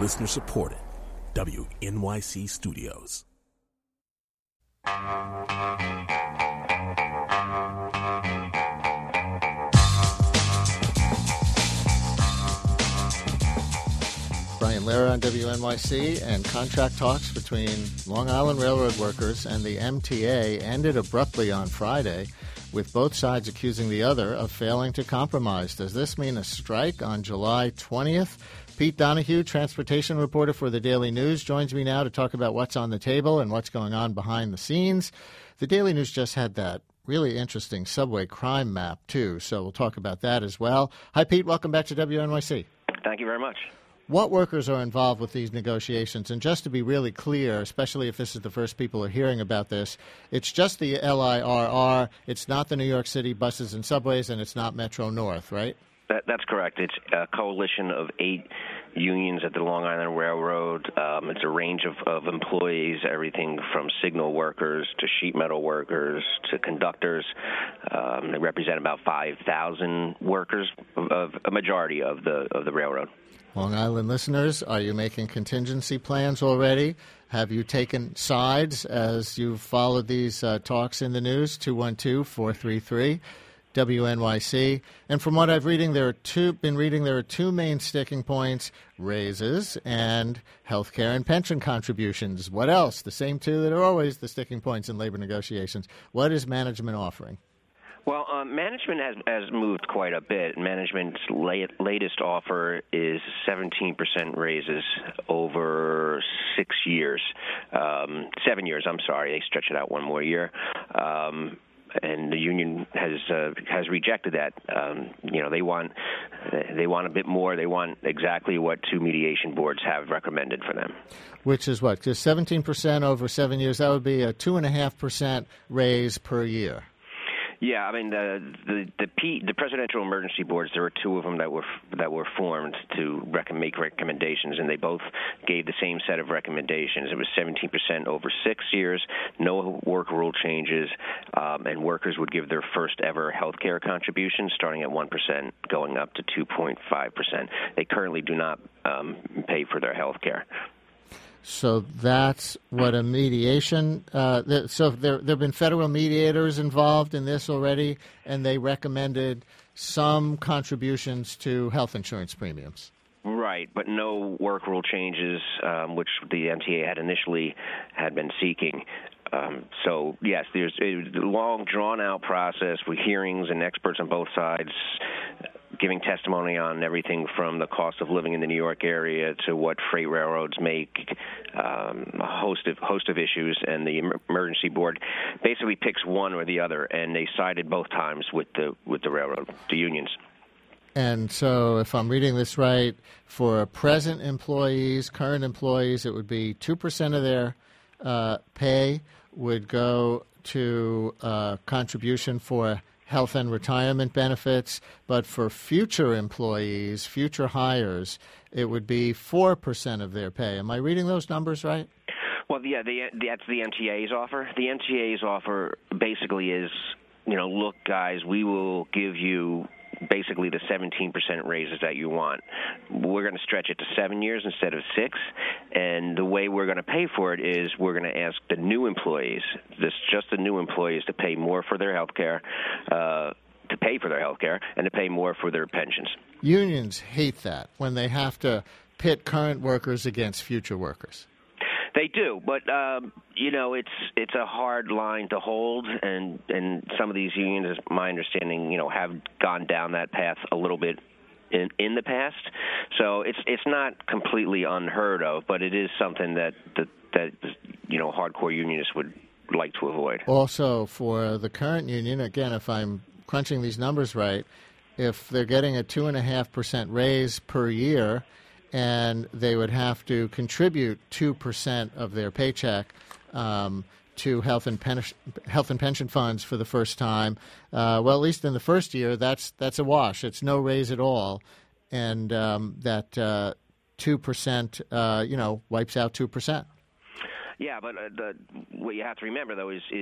Listener supported. WNYC Studios. Brian Lehrer on WNYC, and contract talks between Long Island Railroad workers and the MTA ended abruptly on Friday, with both sides accusing the other of failing to compromise. Does this mean a strike on July 20th? Pete Donahue, transportation reporter for the Daily News, joins me now to talk about what's on the table and what's going on behind the scenes. The Daily News just had that really interesting subway crime map, too, so we'll talk about that as well. Hi, Pete. Welcome back to WNYC. Thank you very much. What workers are involved with these negotiations? And just to be really clear, especially if this is the first people are hearing about this, it's just the LIRR. It's not the New York City buses and subways, and it's not Metro North, right? That's correct. It's a coalition of 8 unions at the Long Island Railroad. It's a range of employees, everything from signal workers to sheet metal workers to conductors. They represent about 5,000 workers, of a majority of the railroad. Long Island listeners, are you making contingency plans already? Have you taken sides as you've followed these talks in the news? 212-433-WNYC. And from what I've been reading, there are two main sticking points: raises and health care and pension contributions. What else? The same two that are always the sticking points in labor negotiations. What is management offering? Well, management has moved quite a bit. Management's latest offer is 17% raises over 6 years. 7 years, I'm sorry. They stretch it out one more year. And the union has rejected that. They want a bit more. They want exactly what 2 mediation boards have recommended for them. Which is what? Because 17% over 7 years, that would be a 2.5% raise per year. Yeah, I mean the presidential emergency boards. There were 2 of them that were formed to make recommendations, and they both gave the same set of recommendations. It was 17% over 6 years, no work rule changes, and workers would give their first ever health care contribution, starting at 1%, going up to 2.5%. They currently do not pay for their health care. So that's what a mediation. So there have been federal mediators involved in this already, and they recommended some contributions to health insurance premiums. Right, but no work rule changes, which the MTA had been seeking. So, yes, there's a long, drawn-out process with hearings and experts on both sides giving testimony on everything from the cost of living in the New York area to what freight railroads make, a host of issues, and the emergency board basically picks one or the other, and they sided both times with the railroad, the unions. And so if I'm reading this right, for present employees, current employees, it would be 2% of their pay would go to contribution for health and retirement benefits, but for future employees, future hires, it would be 4% of their pay. Am I reading those numbers right? Well, yeah, that's the MTA's offer. The MTA's offer basically is, look, guys, we will give you basically the 17% raises that you want. We're going to stretch it to 7 years instead of 6, and the way we're going to pay for it is we're going to ask the new employees, just the new employees, to pay more for their health care, and to pay more for their pensions. Unions hate that when they have to pit current workers against future workers. They do, but it's a hard line to hold, and some of these unions, as my understanding, have gone down that path a little bit in the past. So it's not completely unheard of, but it is something that hardcore unionists would like to avoid. Also, for the current union, again, if I'm crunching these numbers right, if they're getting a 2.5% raise per year, and they would have to contribute 2% of their paycheck to health and pension funds for the first time. Well, at least in the first year, that's a wash. It's no raise at all, and that 2%, wipes out 2%. Yeah, but what you have to remember, though, is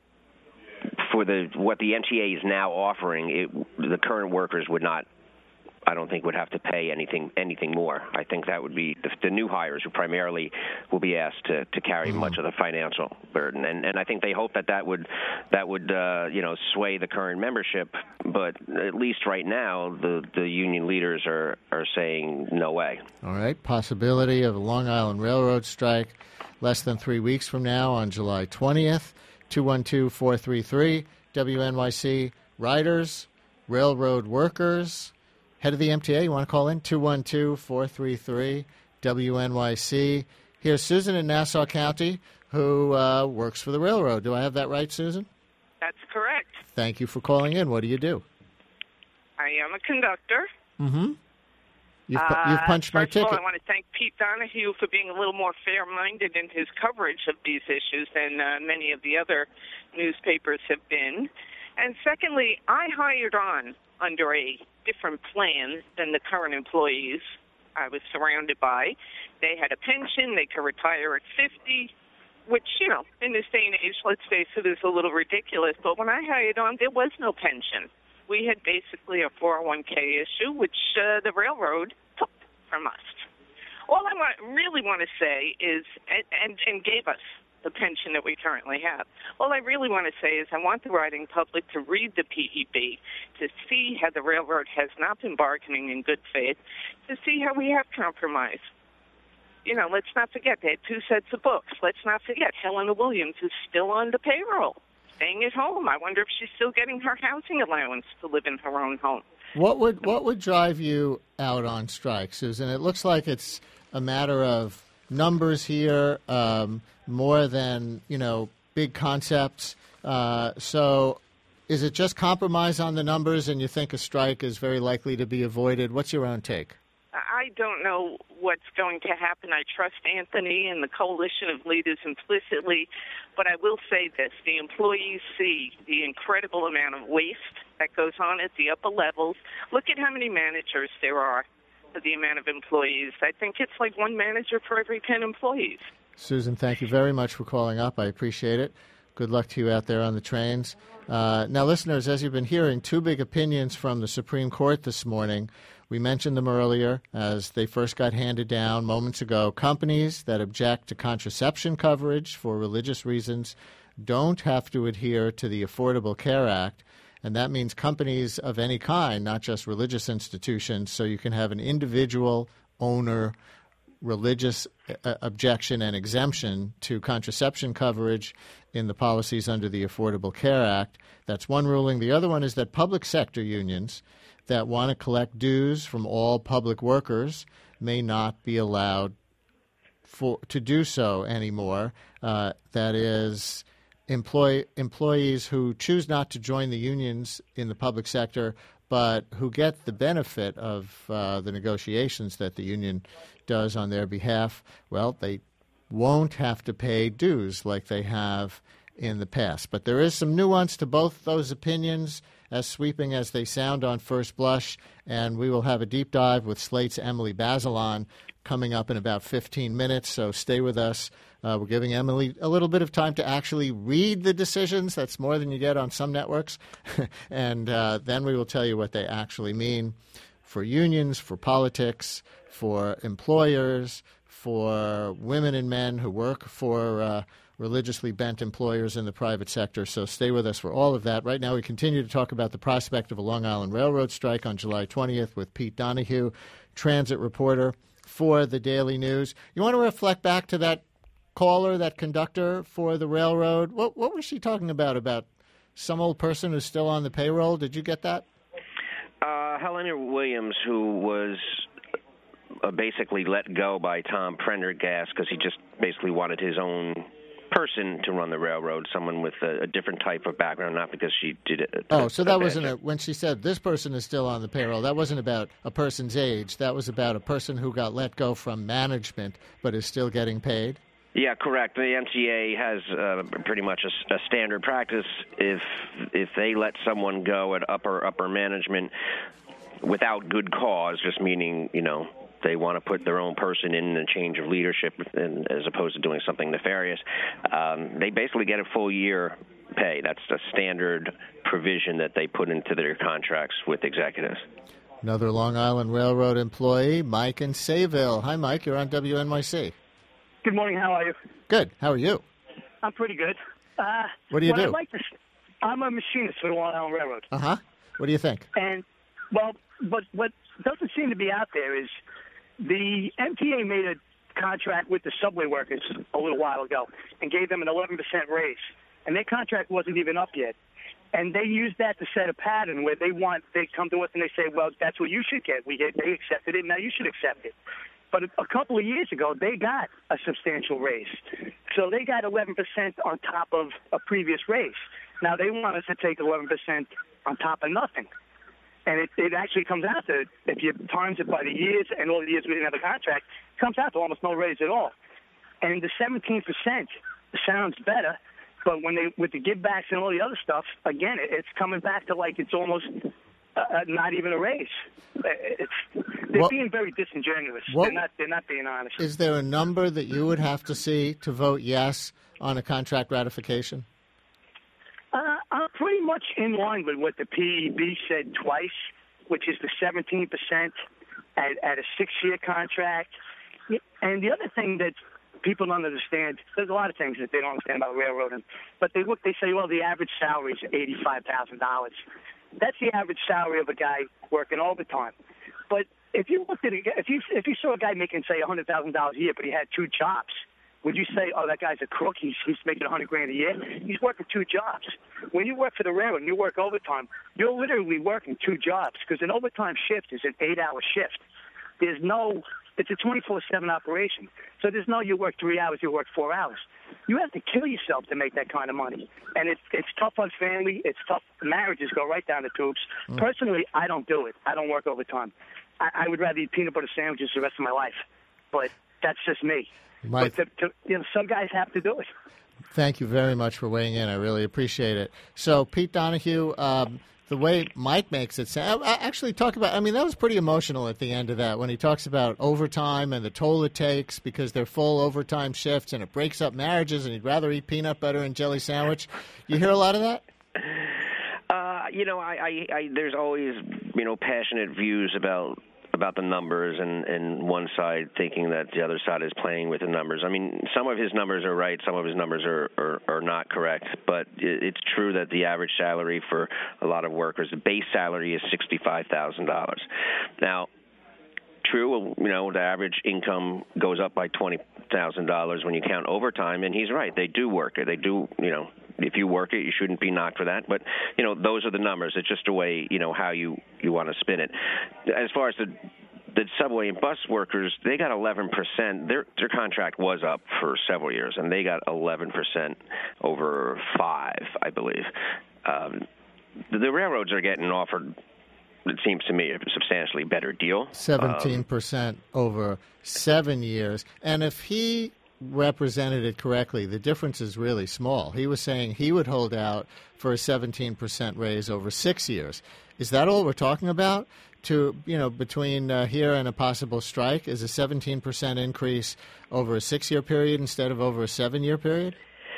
for what the MTA is now offering, the current workers would not I don't think would have to pay anything more. I think that would be the new hires who primarily will be asked to carry much of the financial burden, and I think they hope that would sway the current membership. But at least right now, the union leaders are saying no way. All right, possibility of a Long Island Railroad strike less than 3 weeks from now on July 20th. 212-433 WNYC. Riders, railroad workers. Head of the MTA, you want to call in? 212-433 WNYC. Here's Susan in Nassau County, who works for the railroad. Do I have that right, Susan? That's correct. Thank you for calling in. What do you do? I am a conductor. Mm-hmm. You've punched my ticket. First of all, I want to thank Pete Donahue for being a little more fair-minded in his coverage of these issues than many of the other newspapers have been. And secondly, I hired on under a different plan than the current employees I was surrounded by. They had a pension. They could retire at 50, which, in this day and age, let's face it, is a little ridiculous. But when I hired on, there was no pension. We had basically a 401k issue, which the railroad took from us. All I really want to say is, and gave us the pension that we currently have. All I really want to say is I want the riding public to read the PEB, to see how the railroad has not been bargaining in good faith, to see how we have compromised. Let's not forget they had 2 sets of books. Let's not forget Helena Williams is still on the payroll, staying at home. I wonder if she's still getting her housing allowance to live in her own home. What would drive you out on strike, Susan? It looks like it's a matter of numbers here, more than big concepts. So, is it just compromise on the numbers, and you think a strike is very likely to be avoided? What's your own take? I don't know what's going to happen. I trust Anthony and the coalition of leaders implicitly, but I will say this. The employees see the incredible amount of waste that goes on at the upper levels. Look at how many managers there are for the amount of employees. I think it's like 1 manager for every 10 employees. Susan, thank you very much for calling up. I appreciate it. Good luck to you out there on the trains. Now, listeners, as you've been hearing, 2 big opinions from the Supreme Court this morning. We mentioned them earlier as they first got handed down moments ago. Companies that object to contraception coverage for religious reasons don't have to adhere to the Affordable Care Act, and that means companies of any kind, not just religious institutions, so you can have an individual owner religious objection and exemption to contraception coverage in the policies under the Affordable Care Act. That's one ruling. The other one is that public sector unions that want to collect dues from all public workers may not be allowed to do so anymore. That is, employees who choose not to join the unions in the public sector but who get the benefit of the negotiations that the union does on their behalf, well, they won't have to pay dues like they have in the past. But there is some nuance to both those opinions, as sweeping as they sound on first blush, and we will have a deep dive with Slate's Emily Bazelon coming up in about 15 minutes, so stay with us. We're giving Emily a little bit of time to actually read the decisions. That's more than you get on some networks. And then we will tell you what they actually mean for unions, for politics, for employers, for women and men who work for religiously bent employers in the private sector. So stay with us for all of that. Right now we continue to talk about the prospect of a Long Island Railroad strike on July 20th with Pete Donahue, transit reporter for the Daily News. You want to reflect back to that caller, that conductor for the railroad? What was she talking about? About some old person who's still on the payroll? Did you get that? Helena Williams, who was basically let go by Tom Prendergast because he just basically wanted his own person to run the railroad, someone with a different type of background, not because she did it. So that wasn't when she said this person is still on the payroll, that wasn't about a person's age. That was about a person who got let go from management but is still getting paid? Yeah, correct. The MTA has pretty much a standard practice. If they let someone go at upper management without good cause, just meaning, they want to put their own person in a change of leadership as opposed to doing something nefarious, they basically get a full year pay. That's the standard provision that they put into their contracts with executives. Another Long Island Railroad employee, Mike in Sayville. Hi, Mike. You're on WNYC. Good morning. How are you? Good. How are you? I'm pretty good. What do you do? I'm a machinist for the Long Island Railroad. Uh-huh. What do you think? And, well, but what doesn't seem to be out there is the MTA made a contract with the subway workers a little while ago and gave them an 11% raise. And their contract wasn't even up yet. And they used that to set a pattern where they come to us and they say, well, that's what you should get. They accepted it, now you should accept it. But a couple of years ago, they got a substantial raise. So they got 11% on top of a previous raise. Now they want us to take 11% on top of nothing. And it actually comes out to, if you times it by the years and all the years we didn't have a contract, it comes out to almost no raise at all. And the 17% sounds better, but with the give backs and all the other stuff, again, it's coming back to like it's almost not even a raise. They're being very disingenuous. They're not being honest. Is there a number that you would have to see to vote yes on a contract ratification? I'm pretty much in line with what the PEB said twice, which is the 17% at a 6-year contract. And the other thing that people don't understand, there's a lot of things that they don't understand about railroading, but they say, well, the average salary is $85,000. That's the average salary of a guy working overtime. But if you saw a guy making, say, $100,000 a year, but he had 2 jobs, would you say, oh, that guy's a crook, he's making $100,000 a year? He's working 2 jobs. When you work for the railroad and you work overtime, you're literally working 2 jobs because an overtime shift is an 8-hour shift. It's a 24/7 operation. So there's no you work 3 hours, you work 4 hours. You have to kill yourself to make that kind of money. And it's tough on family. It's tough. Marriages go right down the tubes. Personally, I don't do it. I don't work overtime. I would rather eat peanut butter sandwiches the rest of my life. But that's just me. Mike, but some guys have to do it. Thank you very much for weighing in. I really appreciate it. So, Pete Donahue, the way Mike makes it sound, actually talk about, I mean, that was pretty emotional at the end of that when he talks about overtime and the toll it takes because they're full overtime shifts and it breaks up marriages and he'd rather eat peanut butter and jelly sandwich. You hear a lot of that? There's always, passionate views about the numbers and one side thinking that the other side is playing with the numbers. I mean, some of his numbers are right, some of his numbers are not correct, but it's true that the average salary for a lot of workers, the base salary is $65,000. Now, true, the average income goes up by $20,000 when you count overtime, and he's right. They do work it. They do, if you work it, you shouldn't be knocked for that. But, those are the numbers. It's just a way, how you want to spin it. As far as the subway and bus workers, they got 11%. Their contract was up for several years, and they got 11% over 5, I believe. The railroads are getting offered, it seems to me, a substantially better deal. 17% over 7 years. And if he represented it correctly, the difference is really small. He was saying he would hold out for a 17% raise over 6 years. Is that all we're talking about? Between here and a possible strike, is a 17% increase over a 6-year period instead of over a 7-year period?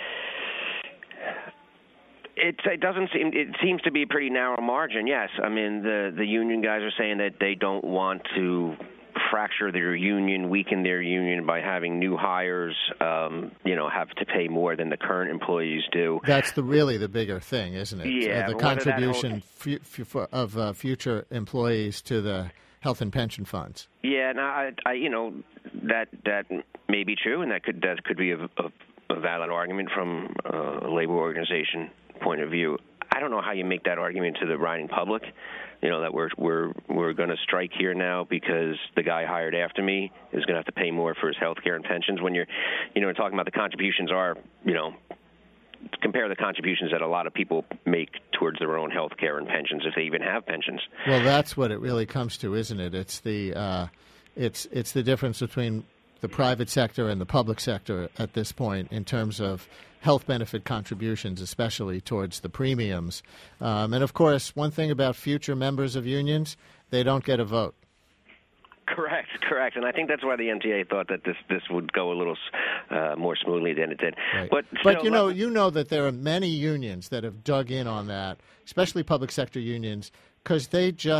It seems to be a pretty narrow margin, yes. I mean, the union guys are saying that they don't want to fracture their union, weaken their union by having new hires, have to pay more than the current employees do. That's really the bigger thing, isn't it? Yeah. The contribution of future employees to the health and pension funds. Yeah, now that may be true, and that could be a valid argument from a labor organization point of view. I don't know how you make that argument to the riding public, that we're going to strike here now because the guy hired after me is going to have to pay more for his health care and pensions. When you're, talking about the contributions are, compare the contributions that a lot of people make towards their own health care and pensions, if they even have pensions. Well, that's what it really comes to, isn't it? It's the difference between the private sector and the public sector at this point in terms of health benefit contributions, especially towards the premiums. And, of course, one thing about future members of unions, they don't get a vote. Correct. And I think that's why the MTA thought that this would go a little more smoothly than it did. Right. But you know that there are many unions that have dug in on that, especially public sector unions, because they just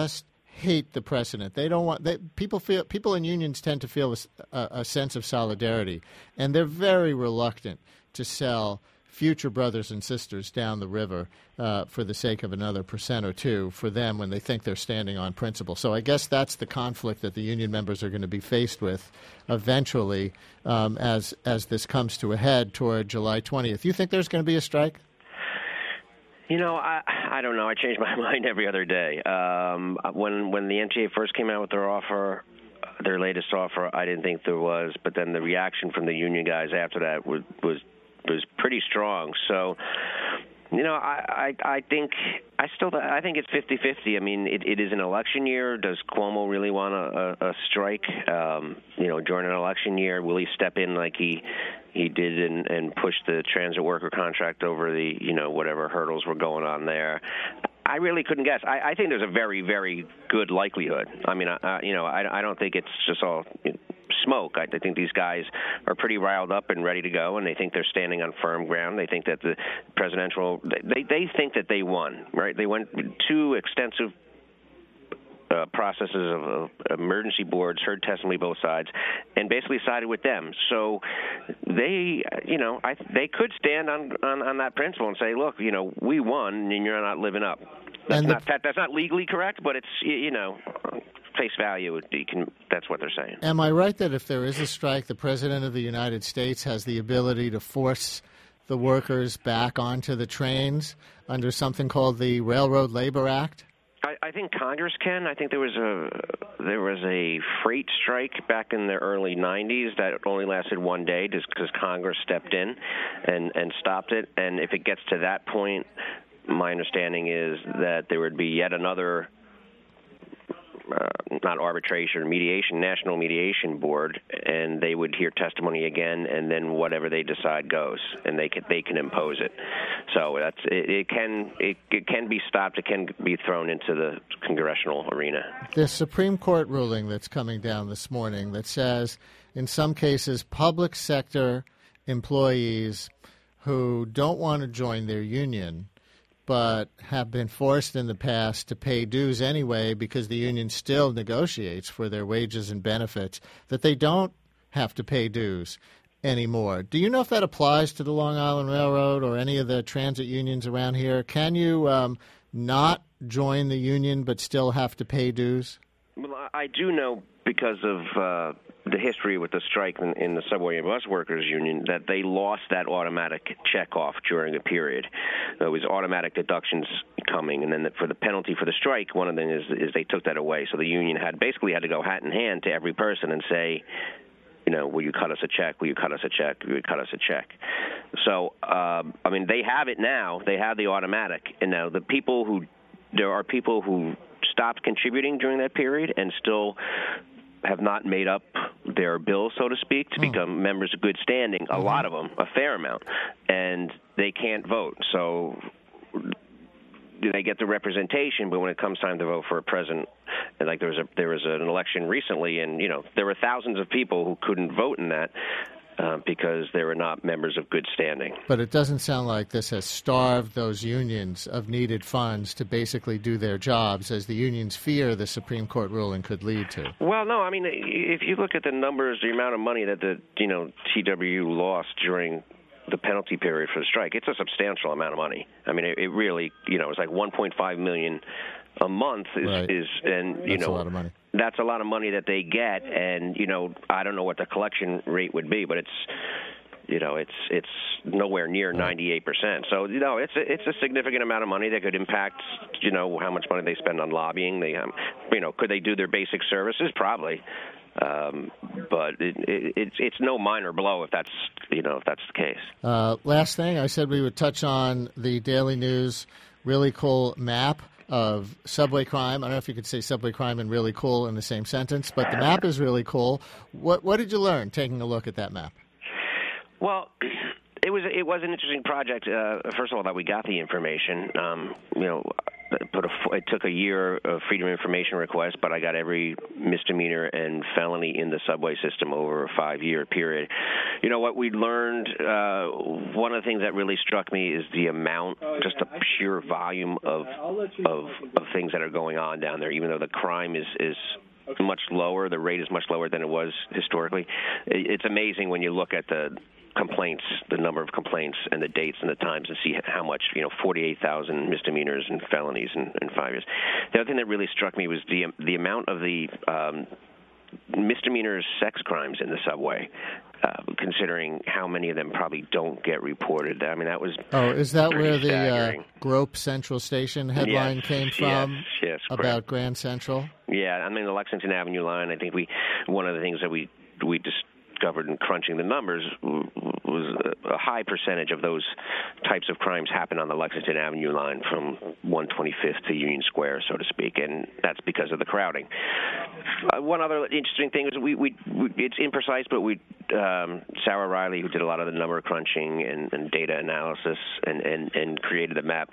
hate the precedent. They don't want. People in unions tend to feel a sense of solidarity, and they're very reluctant to sell future brothers and sisters down the river for the sake of another % or two for them when they think they're standing on principle. So I guess that's the conflict that the union members are going to be faced with eventually as this comes to a head toward July 20th. You think there's going to be a strike? You know, I don't know. I change my mind every other day. When the MTA first came out with their latest offer, I didn't think there was. But then the reaction from the union guys after that was pretty strong. So, you know, I think it's 50-50. I mean, it is an election year. Does Cuomo really want a strike? You know, during an election year, will he step in like he did and push the transit worker contract over the, you know, whatever hurdles were going on there? I really couldn't guess. I think there's a very, very good likelihood. I mean, you know, I don't think it's just all smoke. I think these guys are pretty riled up and ready to go, and they think they're standing on firm ground. They think that the presidential they think that they won, right? They went two extensive processes of emergency boards, heard testimony both sides, and basically sided with them. So they, you know, they could stand on that principle and say, look, you know, we won, and you're not living up. That's not legally correct, but it's, you know, face value. That's what they're saying. Am I right that if there is a strike, the President of the United States has the ability to force the workers back onto the trains under something called the Railroad Labor Act? I think Congress can. I think there was a freight strike back in the early 90s that only lasted one day just because Congress stepped in and stopped it. And if it gets to that point, my understanding is that there would be yet another not arbitration, mediation, national mediation board, and they would hear testimony again, and then whatever they decide goes, and they can impose it. So it can be stopped. It can be thrown into the congressional arena. The Supreme Court ruling that's coming down this morning that says, in some cases, public sector employees who don't want to join their union but have been forced in the past to pay dues anyway because the union still negotiates for their wages and benefits, that they don't have to pay dues anymore. Do you know if that applies to the Long Island Railroad or any of the transit unions around here? Can you not join the union but still have to pay dues? Well, I do know because of the history with the strike in the subway and bus workers union that they lost that automatic checkoff during a period. There was automatic deductions coming, and then for the penalty for the strike, one of them is they took that away. So the union had to go hat in hand to every person and say, you know, will you cut us a check? Will you cut us a check? Will you cut us a check? So, I mean, they have it now. They have the automatic. And now there are people who stopped contributing during that period and still have not made up their bill, so to speak, to become members of good standing, a lot of them, a fair amount, and they can't vote. So they get the representation, but when it comes time to vote for a president, and like there was an election recently, and, you know, there were thousands of people who couldn't vote in that because they were not members of good standing. But it doesn't sound like this has starved those unions of needed funds to basically do their jobs, as the unions fear the Supreme Court ruling could lead to. Well, no, I mean, if you look at the numbers, the amount of money that the TWU lost during the penalty period for the strike, it's a substantial amount of money. I mean, it really, it's like $1.5 million a month That's a lot of money. That's a lot of money that they get, and I don't know what the collection rate would be, but it's nowhere near 98%. So it's a significant amount of money that could impact how much money they spend on lobbying. They could they do their basic services? Probably. But it's no minor blow if that's the case. Last thing, I said we would touch on the Daily News really cool map of subway crime. I don't know if you could say subway crime and really cool in the same sentence, but the map is really cool. What did you learn taking a look at that map? Well, It was an interesting project. First of all, that we got the information. It took a year of Freedom of Information request, but I got every misdemeanor and felony in the subway system over a 5-year period. You know what we learned? One of the things that really struck me is the amount, just the sheer volume of things that are going on down there. Even though the crime is much lower, the rate is much lower than it was historically. It's amazing when you look at the complaints, the number of complaints and the dates and the times, and see how much, 48,000 misdemeanors and felonies in 5 years. The other thing that really struck me was the amount of the misdemeanors sex crimes in the subway, considering how many of them probably don't get reported. I mean, that was is that where the staggering. Grope Central Station headline came from? Yes, about correct. Grand Central? Yeah, I mean, the Lexington Avenue line, I think one of the things that we discovered in crunching the numbers was a high percentage of those types of crimes happen on the Lexington Avenue line from 125th to Union Square, so to speak, and that's because of the crowding. One other interesting thing is it's imprecise, but Sarah Riley, who did a lot of the number crunching and data analysis and created the map,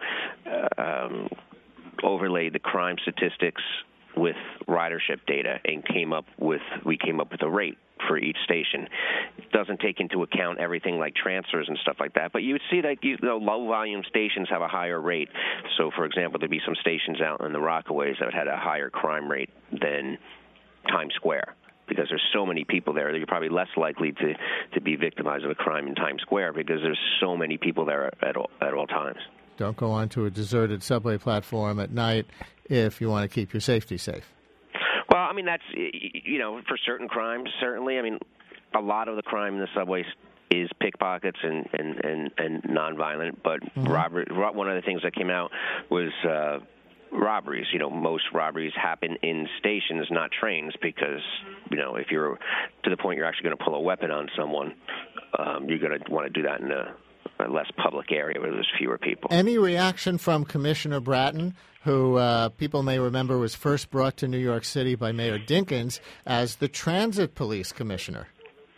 overlaid the crime statistics with ridership data and came up with a rate for each station. It doesn't take into account everything like transfers and stuff like that, but you would see that low volume stations have a higher rate. So, for example, there'd be some stations out in the Rockaways that had a higher crime rate than Times Square, because there's so many people there that you're probably less likely to be victimized of a crime in Times Square because there's so many people there at all times. Don't go onto a deserted subway platform at night if you want to keep your safety safe. Well, I mean, that's, for certain crimes, certainly. I mean, a lot of the crime in the subways is pickpockets and nonviolent, but robbery. One of the things that came out was robberies. Most robberies happen in stations, not trains, because, if you're to the point you're actually going to pull a weapon on someone, you're going to want to do that in a less public area where there's fewer people. Any reaction from Commissioner Bratton, who people may remember was first brought to New York City by Mayor Dinkins as the Transit Police Commissioner?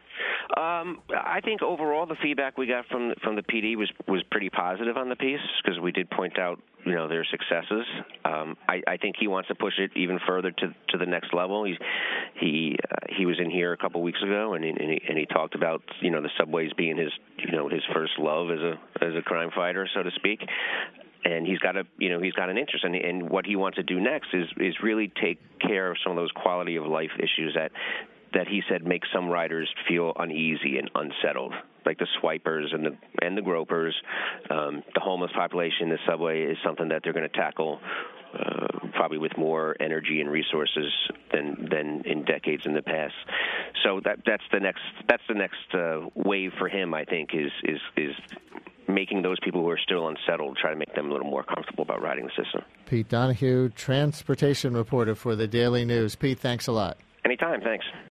I think overall the feedback we got from the PD was pretty positive on the piece, because we did point out their successes. I think he wants to push it even further to the next level. He was in here a couple weeks ago and he talked about the subways being his first love as a crime fighter, so to speak. And he's got an interest, and what he wants to do next is really take care of some of those quality of life issues that he said make some riders feel uneasy and unsettled, like the swipers and the gropers. The homeless population in the subway is something that they're going to tackle probably with more energy and resources than in decades in the past. So that's the next wave for him, I think, is making those people who are still unsettled, try to make them a little more comfortable about riding the system. Pete Donahue, transportation reporter for the Daily News. Pete, thanks a lot. Anytime, thanks.